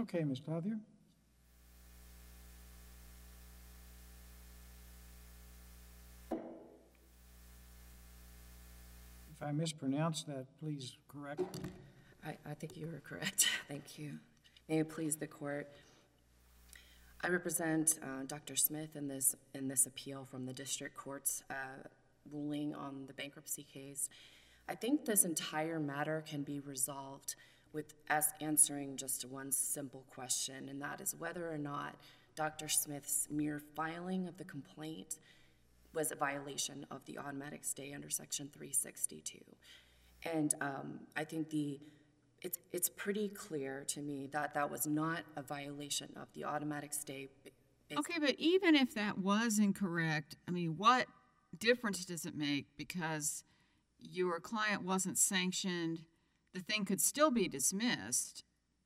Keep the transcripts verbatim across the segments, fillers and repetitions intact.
Okay, Miz Clothier. If I mispronounced that, please correct. I, I think you were correct. Thank you. May it please the court. I represent uh, Doctor Smith in this in this appeal from the district court's uh, ruling on the bankruptcy case. I think this entire matter can be resolved with us answering just one simple question, and that is whether or not Doctor Smith's mere filing of the complaint was a violation of the automatic stay under Section three sixty-two. And um, I think the it's it's pretty clear to me that that was not a violation of the automatic stay. Okay, but even if that was incorrect, I mean, what difference does it make? Because your client wasn't sanctioned, the thing could still be dismissed.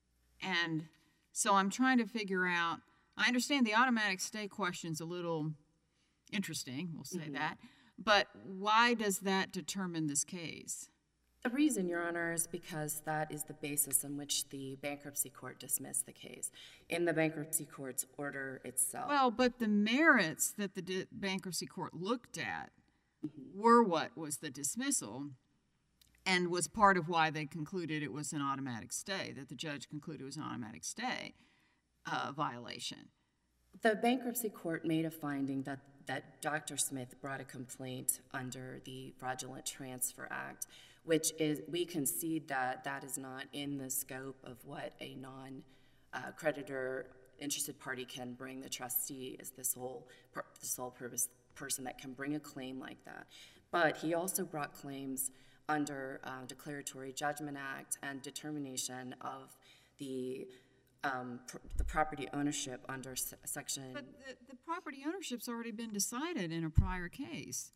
And so I'm trying to figure out, I understand the automatic stay question's a little interesting, we'll say mm-hmm. that, but why does that determine this case? The reason, Your Honor, is because that is the basis on which the bankruptcy court dismissed the case in the bankruptcy court's order itself. Well, but the merits that the di- bankruptcy court looked at mm-hmm. were what was the dismissal and was part of why they concluded it was an automatic stay, that the judge concluded it was an automatic stay uh, violation. The bankruptcy court made a finding that, that Doctor Smith brought a complaint under the Fraudulent Transfer Act, which is, we concede that that is not in the scope of what a non-creditor uh, interested party can bring. The trustee is the sole, per, the sole purpose person that can bring a claim like that. But he also brought claims under uh, Declaratory Judgment Act and determination of the um, pr the property ownership under s section. But the, the property ownership's already been decided in a prior case.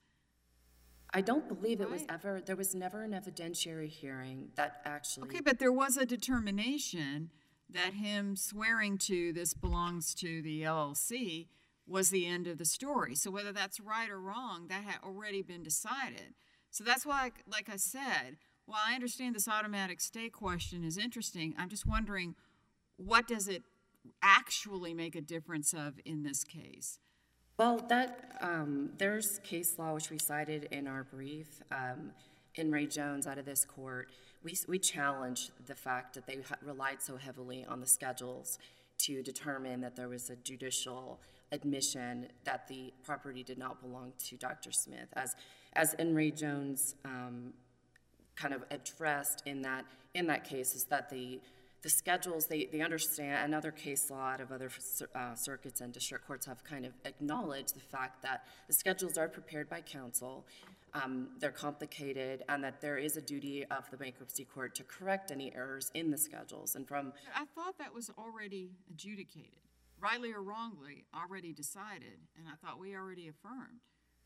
I don't believe right. it was ever, there was never an evidentiary hearing that actually. Okay, but there was a determination that him swearing to this belongs to the L L C was the end of the story. So whether that's right or wrong, that had already been decided. So that's why, like I said, while I understand this automatic stay question is interesting, I'm just wondering, what does it actually make a difference of in this case? Well, that um, there's case law which we cited in our brief. Um, in Ray Jones out of this court, we, we challenged the fact that they relied so heavily on the schedules to determine that there was a judicial admission that the property did not belong to Doctor Smith. As, as in Ray Jones um, kind of addressed in that, in that case is that the The schedules, they, they understand, and other case law out of other uh, circuits and district courts have kind of acknowledged the fact that the schedules are prepared by counsel, um, they're complicated, and that there is a duty of the bankruptcy court to correct any errors in the schedules. And from I thought that was already adjudicated, rightly or wrongly, already decided, and I thought we already affirmed.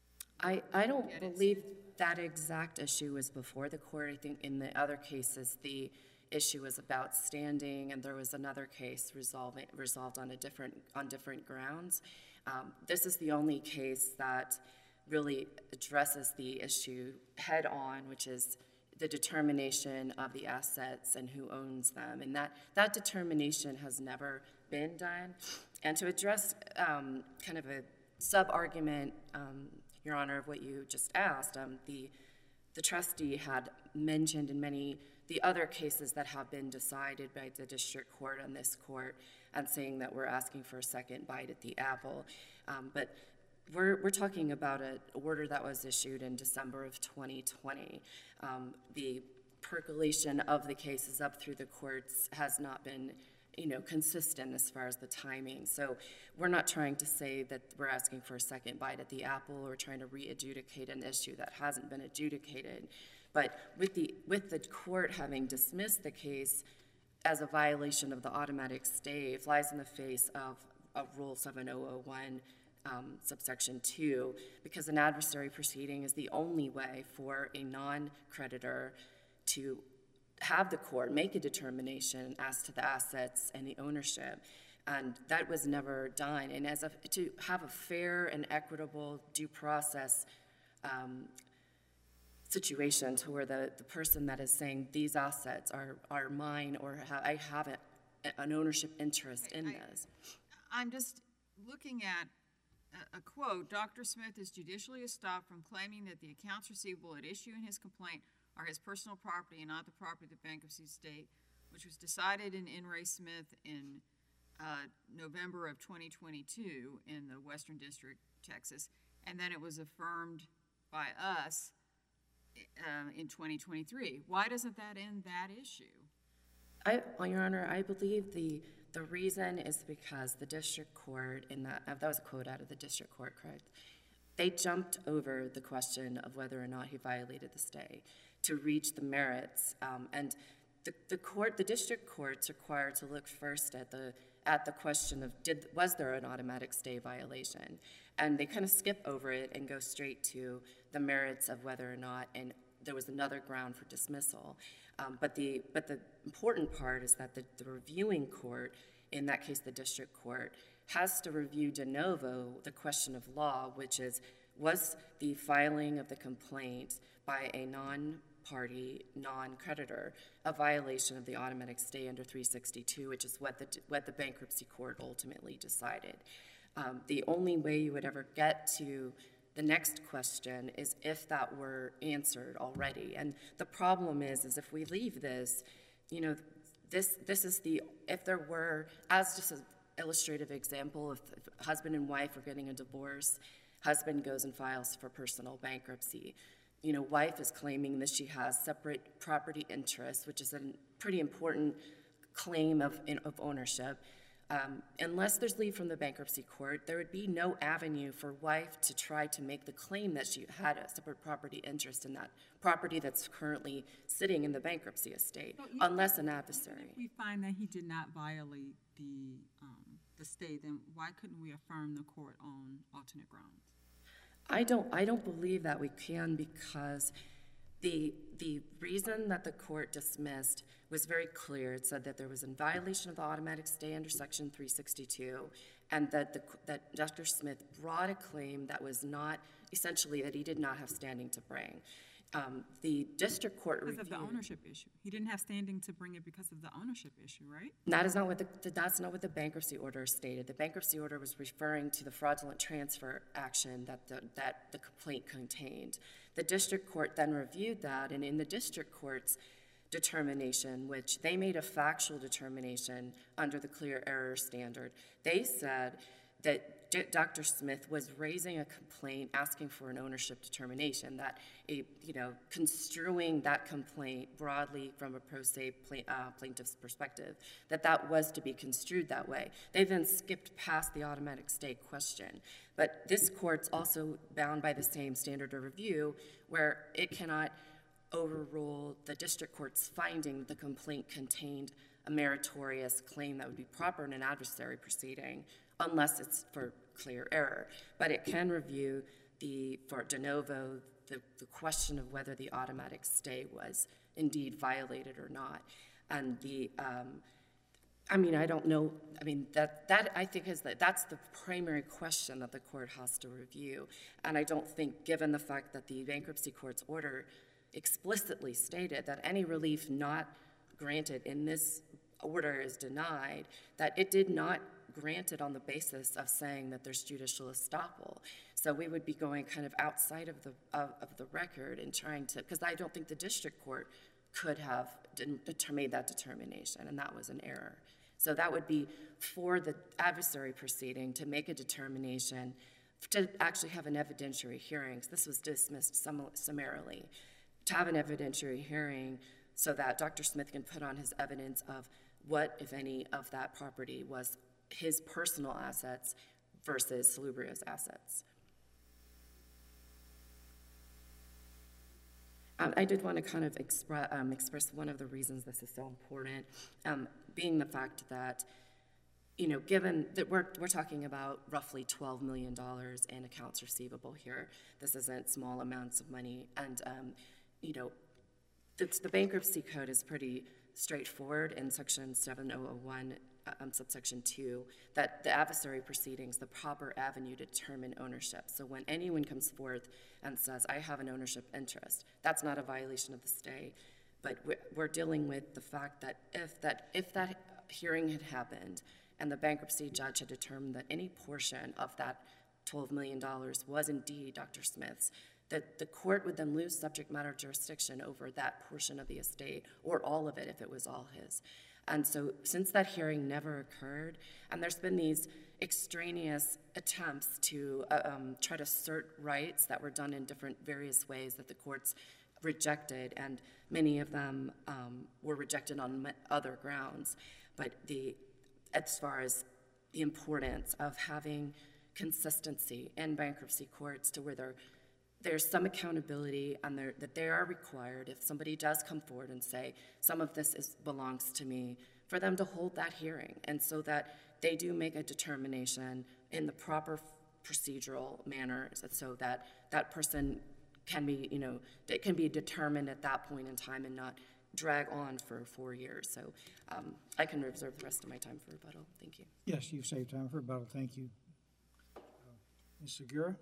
I, I don't believe that exact issue was before the court. I think in the other cases, the issue was about standing, and there was another case resolving, resolved on a different on different grounds. Um, this is the only case that really addresses the issue head on, which is the determination of the assets and who owns them, and that that determination has never been done. And to address um, kind of a sub-argument, um, Your Honor, of what you just asked, um, the the trustee had mentioned in many the other cases that have been decided by the district court and this court, and saying that we're asking for a second bite at the apple. Um, but we're, we're talking about an order that was issued in December of twenty twenty. Um, the percolation of the cases up through the courts has not been, you know, consistent as far as the timing. So we're not trying to say that we're asking for a second bite at the apple or trying to re-adjudicate an issue that hasn't been adjudicated. But with the, with the court having dismissed the case as a violation of the automatic stay, it flies in the face of, of Rule seven thousand one, um, subsection two, because an adversary proceeding is the only way for a non-creditor to have the court make a determination as to the assets and the ownership. And that was never done. And as a, to have a fair and equitable due process um, situation to where the, the person that is saying these assets are, are mine or ha I have it a- an ownership interest in I- this. I'm just looking at a, a quote, Doctor Smith is judicially estopped from claiming that the accounts receivable at issue in his complaint are his personal property and not the property of the bankruptcy estate, which was decided in In re Smith in uh, November of twenty twenty-two in the Western District, Texas, and then it was affirmed by us uh, in twenty twenty-three. Why doesn't that end that issue? I, well, Your Honor, I believe the, the reason is because the district court, in that, that was a quote out of the district court, correct? They jumped over the question of whether or not he violated the stay to reach the merits. Um, and the, the court, the district court's required to look first at the, at the question of, did, was there an automatic stay violation? And they kind of skip over it and go straight to the merits of whether or not, and there was another ground for dismissal. Um, but the but the important part is that the, the reviewing court, in that case the district court, has to review de novo the question of law, which is, was the filing of the complaint by a non-party, non-creditor, a violation of the automatic stay under three sixty-two, which is what the what the bankruptcy court ultimately decided. Um, the only way you would ever get to the next question is if that were answered already. And the problem is, is if we leave this, you know, this this is the, if there were, as just an illustrative example, if, if husband and wife are getting a divorce, husband goes and files for personal bankruptcy. You know, wife is claiming that she has separate property interests, which is a pretty important claim of, of ownership. Um, unless there's leave from the bankruptcy court, there would be no avenue for wife to try to make the claim that she had a separate property interest in that property that's currently sitting in the bankruptcy estate, So even- unless an Even adversary. if we find that he did not violate the, um, the stay, then why couldn't we affirm the court on alternate grounds? I don't, I don't believe that we can, because the, the reason that the court dismissed was very clear. It said that there was a violation of the automatic stay under section three sixty-two, and that, the, that Doctor Smith brought a claim that was not, essentially that he did not have standing to bring. Um, the district court Because of reviewed. the ownership issue. He didn't have standing to bring it because of the ownership issue, right? That is not what the, that's not what the bankruptcy order stated. The bankruptcy order was referring to the fraudulent transfer action that the, that the complaint contained. The district court then reviewed that, and in the district court's determination, which they made a factual determination under the clear error standard, they said that D- Doctor Smith was raising a complaint asking for an ownership determination, that a, you know, construing that complaint broadly from a pro se pla- uh, plaintiff's perspective, that that was to be construed that way. They then skipped past the automatic stay question. But this court's also bound by the same standard of review, where it cannot overrule the district court's finding that the complaint contained a meritorious claim that would be proper in an adversary proceeding, unless it's for clear error. But it can review the, for de novo, the, the question of whether the automatic stay was indeed violated or not. And the, um, I mean, I don't know, I mean, that, that I think is that that's the primary question that the court has to review. And I don't think, given the fact that the bankruptcy court's order explicitly stated that any relief not granted in this order is denied, that it did not grant it on the basis of saying that there's judicial estoppel. So we would be going kind of outside of the of, of the record and trying to, because I don't think the district court could have de- made that determination, and that was an error. So that would be for the adversary proceeding to make a determination, to actually have an evidentiary hearing. This was dismissed sum- summarily. To have an evidentiary hearing so that Doctor Smith can put on his evidence of what, if any, of that property was his personal assets versus Salubrio's assets. Um, I did want to kind of expre- um, express one of the reasons this is so important, um, being the fact that, you know, given that we're, we're talking about roughly twelve million dollars in accounts receivable here, this isn't small amounts of money, and um, you know, the, the bankruptcy code is pretty straightforward in section seven thousand one, um, subsection two, that the adversary proceedings, the proper avenue to determine ownership. So when anyone comes forth and says, I have an ownership interest, that's not a violation of the stay, but we're, we're dealing with the fact that if that, if that hearing had happened and the bankruptcy judge had determined that any portion of that twelve million dollars was indeed Doctor Smith's, that the court would then lose subject matter jurisdiction over that portion of the estate, or all of it if it was all his. And so since that hearing never occurred, and there's been these extraneous attempts to uh, um, try to assert rights that were done in different various ways that the courts rejected, and many of them um, were rejected on other grounds. But the, as far as the importance of having consistency in bankruptcy courts to where there, there's some accountability and there, that they are required, if somebody does come forward and say, some of this is, belongs to me, for them to hold that hearing, and so that they do make a determination in the proper procedural manner, so that that person can be, you know, it can be determined at that point in time and not drag on for four years. So um, I can reserve the rest of my time for rebuttal. Thank you. Yes, you've saved time for rebuttal. Thank you. Uh, Miz Segura?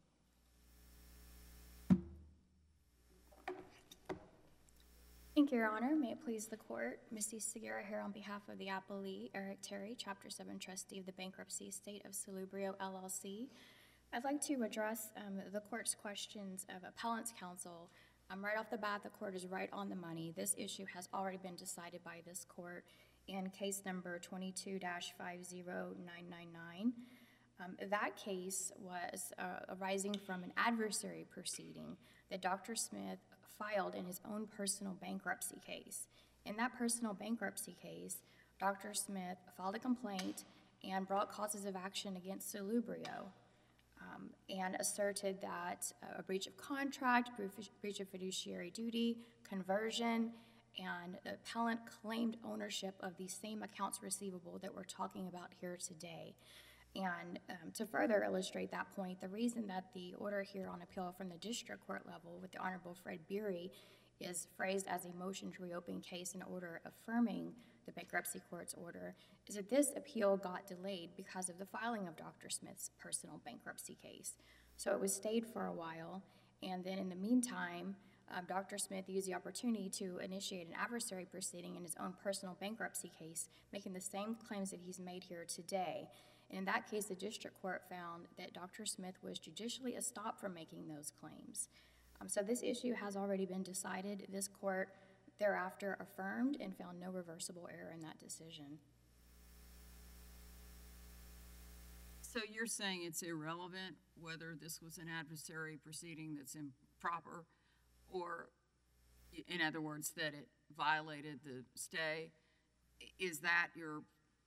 Thank you, Your Honor. May it please the court, Misty Segura here on behalf of the appellee, Eric Terry, Chapter seven trustee of the Bankruptcy Estate of Salubrio, L L C. I'd like to address um, the court's questions of appellant's counsel. Um, right off the bat, the court is right on the money. This issue has already been decided by this court in case number twenty-two dash five zero nine nine nine. Um, that case was uh, arising from an adversary proceeding that Doctor Smith filed in his own personal bankruptcy case. In that personal bankruptcy case, Doctor Smith filed a complaint and brought causes of action against Salubrio um, and asserted that uh, a breach of contract, breach of fiduciary duty, conversion, and the appellant claimed ownership of the same accounts receivable that we're talking about here today. And um, to further illustrate that point, the reason that the order here on appeal from the district court level with the Honorable Fred Beery is phrased as a motion to reopen case in order affirming the bankruptcy court's order is that this appeal got delayed because of the filing of Doctor Smith's personal bankruptcy case. So it was stayed for a while, and then in the meantime, um, Doctor Smith used the opportunity to initiate an adversary proceeding in his own personal bankruptcy case, making the same claims that he's made here today. And in that case, the district court found that Doctor Smith was judicially estopped from making those claims. Um, so this issue has already been decided. This court thereafter affirmed and found no reversible error in that decision. So you're saying it's irrelevant whether this was an adversary proceeding that's improper, or in other words, that it violated the stay? Is that your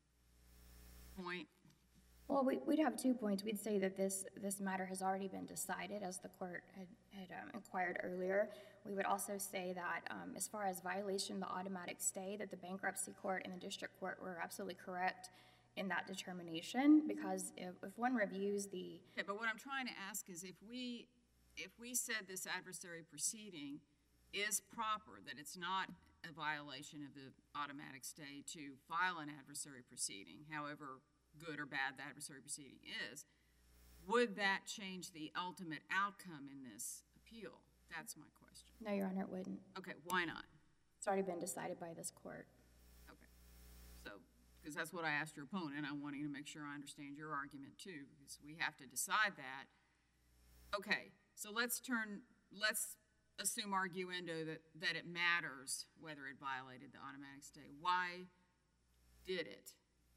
point? Well, we, we'd have two points. We'd say that this, this matter has already been decided, as the court had, had um, inquired earlier. We would also say that um, as far as violation of the automatic stay, that the bankruptcy court and the district court were absolutely correct in that determination, because if, if one reviews the... Okay, but what I'm trying to ask is if we, if we said this adversary proceeding is proper, that it's not a violation of the automatic stay to file an adversary proceeding, however good or bad the adversary proceeding is, would that change the ultimate outcome in this appeal? That's my question. No, Your Honor, it wouldn't. Okay, why not? It's already been decided by this court. Okay, so, because that's what I asked your opponent, I'm wanting to make sure I understand your argument too, because we have to decide that. Okay, so let's turn, let's assume arguendo that, that it matters whether it violated the automatic stay. Why did it?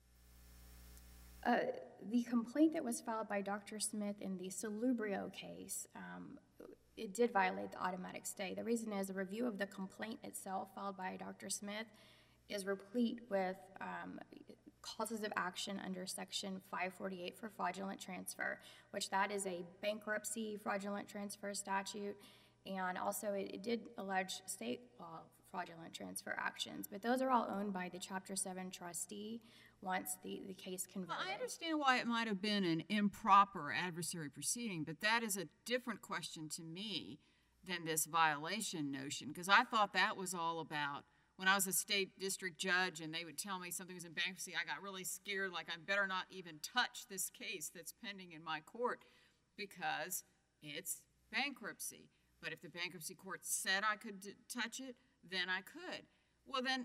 Uh, the complaint that was filed by Doctor Smith in the Salubrio case, um, it did violate the automatic stay. The reason is a review of the complaint itself filed by Doctor Smith is replete with um, causes of action under Section five forty-eight for fraudulent transfer, which that is a bankruptcy fraudulent transfer statute, and also it, it did allege state law fraudulent transfer actions, but those are all owned by the Chapter seven trustee once the, the case converted. Well, I understand why it might have been an improper adversary proceeding, but that is a different question to me than this violation notion, because I thought that was all about when I was a state district judge and they would tell me something was in bankruptcy, I got really scared, like I better not even touch this case that's pending in my court because it's bankruptcy. But if the bankruptcy court said I could d- touch it, then I could. Well, then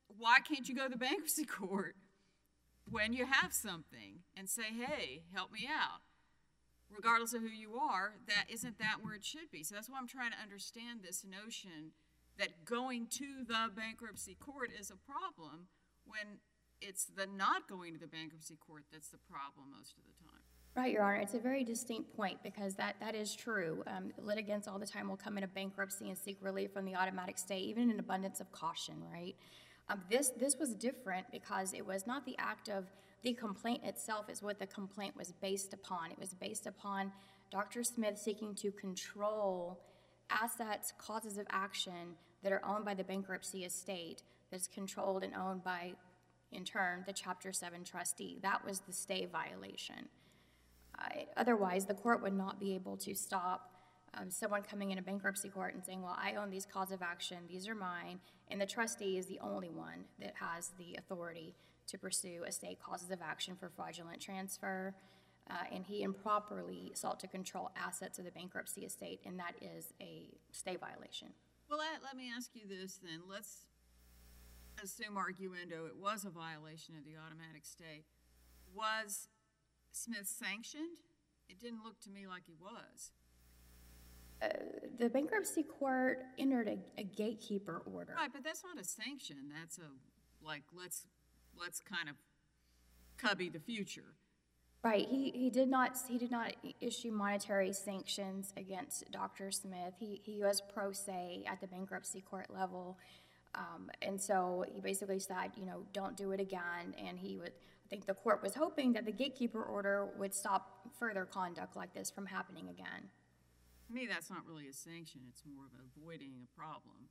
why can't you go to the bankruptcy court when you have something and say, hey, help me out? Regardless of who you are, that isn't that where it should be. So that's why I'm trying to understand this notion that going to the bankruptcy court is a problem when it's the not going to the bankruptcy court that's the problem most of the time. Right, Your Honor. It's a very distinct point because that, that is true. Um, litigants all the time will come into bankruptcy and seek relief from the automatic stay, even in abundance of caution, right? Um, this, this was different because it was not the act of the complaint itself is what the complaint was based upon. It was based upon Doctor Smith seeking to control assets, causes of action that are owned by the bankruptcy estate that's controlled and owned by, in turn, the Chapter seven trustee. That was the stay violation. Uh, otherwise, the court would not be able to stop um, someone coming into bankruptcy court and saying, well, I own these causes of action, these are mine, and the trustee is the only one that has the authority to pursue estate causes of action for fraudulent transfer, uh, and he improperly sought to control assets of the bankruptcy estate, and that is a stay violation. Well, let, let me ask you this then. Let's assume arguendo it was a violation of the automatic stay. Was Smith sanctioned? It didn't look to me like he was. Uh, the bankruptcy court entered a, a gatekeeper order. Right, but that's not a sanction. That's a, like, let's let's kind of cubby the future. Right. He he did not he did not issue monetary sanctions against Doctor Smith. He he was pro se at the bankruptcy court level, um, and so he basically said, you know, don't do it again. And he would. I think the court was hoping that the gatekeeper order would stop further conduct like this from happening again. To me, that's not really a sanction. It's more of avoiding a problem.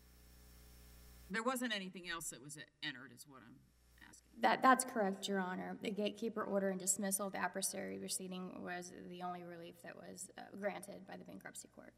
There wasn't anything else that was entered, is what I'm asking. That that's correct, Your Honor. The gatekeeper order and dismissal of the adversary proceeding was the only relief that was uh, granted by the bankruptcy court.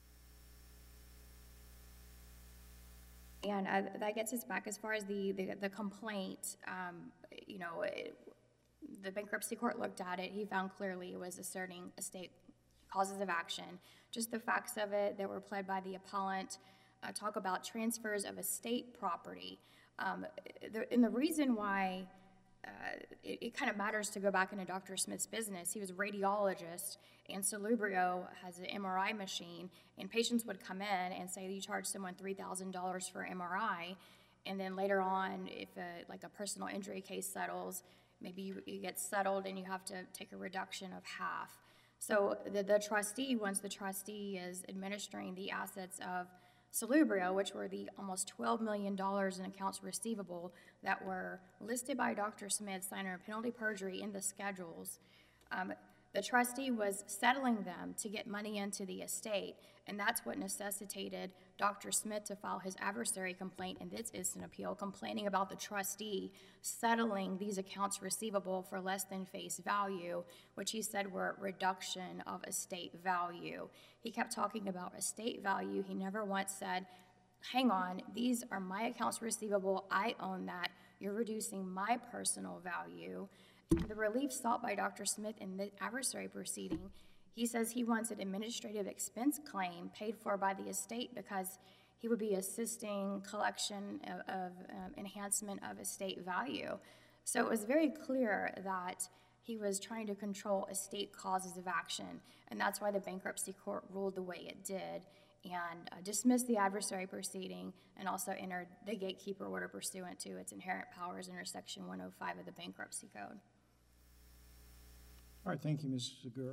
And uh, that gets us back as far as the, the, the complaint, um, you know, it, the bankruptcy court looked at it. He found clearly it was asserting estate causes of action. Just the facts of it that were pled by the appellant uh, talk about transfers of estate property. Um, the, and the reason why uh, it, it kind of matters to go back into Doctor Smith's business, he was a radiologist, and Salubrio has an M R I machine, and patients would come in and say you charge someone three thousand dollars for M R I, and then later on, if a, like a personal injury case settles, maybe you, you get settled and you have to take a reduction of half. So the, the trustee, once the trustee is administering the assets of Salubrio, which were the almost twelve million dollars in accounts receivable that were listed by Doctor Smith, signing a penalty perjury in the schedules, um, the trustee was settling them to get money into the estate, and that's what necessitated Doctor Smith to file his adversary complaint in this instant appeal, complaining about the trustee settling these accounts receivable for less than face value, which he said were reduction of estate value. He kept talking about estate value. He never once said, hang on, these are my accounts receivable, I own that, you're reducing my personal value. The relief sought by Doctor Smith in the adversary proceeding, he says he wants an administrative expense claim paid for by the estate because he would be assisting collection of, of um, enhancement of estate value. So it was very clear that he was trying to control estate causes of action, and that's why the bankruptcy court ruled the way it did and uh, dismissed the adversary proceeding and also entered the gatekeeper order pursuant to its inherent powers under Section one oh five of the Bankruptcy Code. All right, thank you, Missus Segura.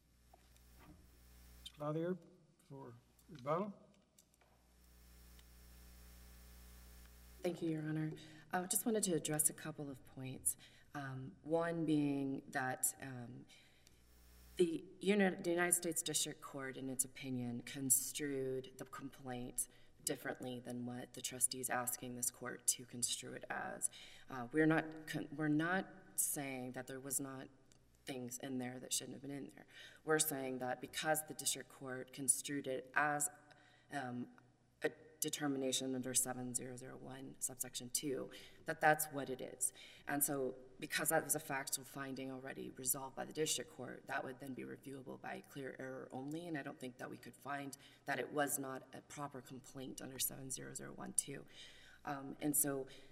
Miz Clothier for rebuttal. Thank you, Your Honor. I just wanted to address a couple of points. Um, one being that um, the, Uni- the United States District Court, in its opinion, construed the complaint differently than what the trustee is asking this court to construe it as. Uh, we're not con- we're not saying that there was not things in there that shouldn't have been in there. We're saying that because the district court construed it as um, a determination under seven thousand one subsection two, that that's what it is. And so because that was a factual finding already resolved by the district court, that would then be reviewable by clear error only, and I don't think that we could find that it was not a proper complaint under seven thousand one two. Um, and so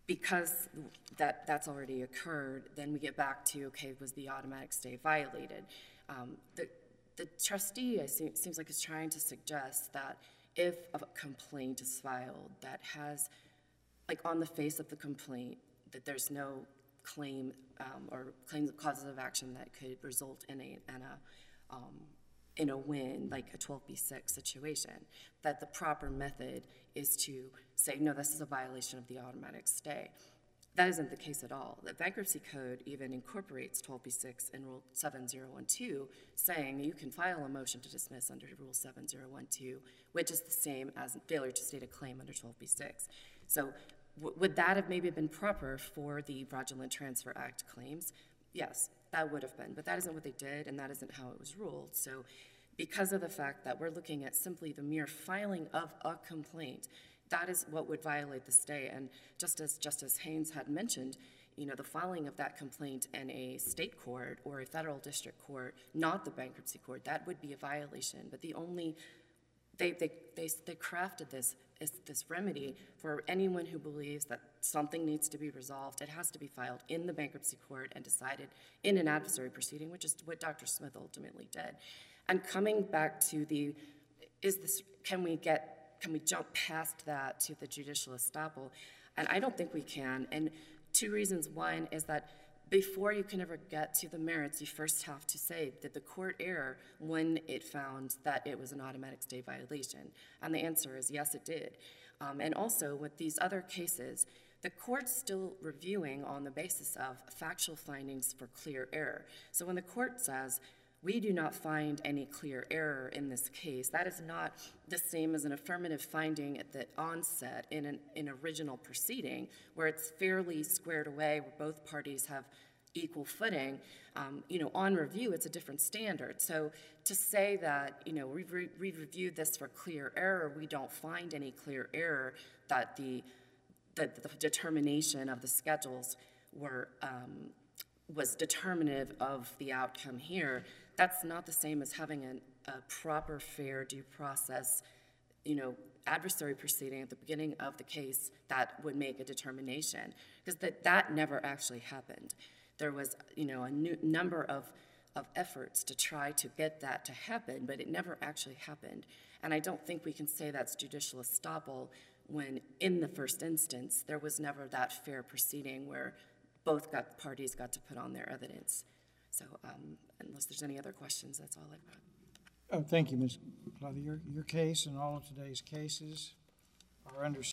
because that, that's already occurred, then we get back to, okay, was the automatic stay violated? Um, the, the trustee, I see, seems like is trying to suggest that if a complaint is filed that has, like on the face of the complaint, that there's no claim um, or claims of causes of action that could result in a, in a, um, in a win, like a twelve B six situation, that the proper method is to say, no, this is a violation of the automatic stay. That isn't the case at all. The bankruptcy code even incorporates twelve B six in Rule seven zero one two, saying you can file a motion to dismiss under Rule seven zero one two, which is the same as failure to state a claim under twelve B six. So w would that have maybe been proper for the Fraudulent Transfer Act claims? Yes, that would have been, but that isn't what they did, and that isn't how it was ruled. So because of the fact that we're looking at simply the mere filing of a complaint, that is what would violate the stay. And just as Justice Haynes had mentioned, you know, the filing of that complaint in a state court or a federal district court, not the bankruptcy court, that would be a violation. But the only, they, they, they, they crafted this, is this remedy for anyone who believes that something needs to be resolved. It has to be filed in the bankruptcy court and decided in an adversary proceeding, which is what Doctor Smith ultimately did. And coming back to the, is this, can we get, can we jump past that to the judicial estoppel? And I don't think we can. And two reasons. One is that before you can ever get to the merits, you first have to say, did the court err when it found that it was an automatic stay violation? And the answer is yes, it did. Um, and also with these other cases, the court's still reviewing on the basis of factual findings for clear error. So when the court says, we do not find any clear error in this case, that is not the same as an affirmative finding at the onset in an in original proceeding where it's fairly squared away, where both parties have equal footing. Um, you know, on review, it's a different standard. So to say that, you know, we've, re we've reviewed this for clear error, we don't find any clear error, that the, the, the determination of the schedules were, um, was determinative of the outcome here, that's not the same as having an, a proper, fair due process, you know, adversary proceeding at the beginning of the case that would make a determination, because that, that never actually happened. There was, you know, a new number of, of efforts to try to get that to happen, but it never actually happened. And I don't think we can say that's judicial estoppel when, in the first instance, there was never that fair proceeding where both got, parties got to put on their evidence. So um, unless there's any other questions, that's all I've got. Oh, thank you, Miz Clouthier. Your, your case and all of today's cases are under